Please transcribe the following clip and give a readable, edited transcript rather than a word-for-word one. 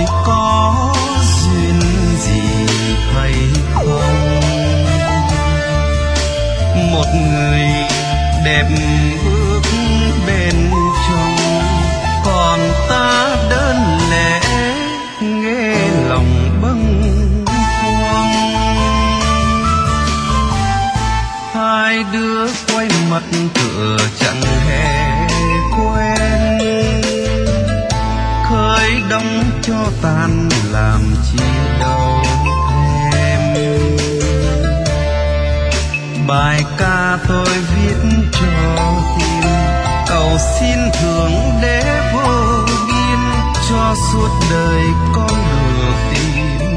rồi có duyên gì hay không. Một người đẹp bước bên trong, còn ta đơn lẻ nghe lòng bâng khuâng. Hai đứa quay mặt tựa chẳng hề quen, khơi đóng cho tàn làm chi đâu thèm. Bài ca tôi viết cho tim, cầu xin thượng đế vô biên cho suốt đời con được tìm.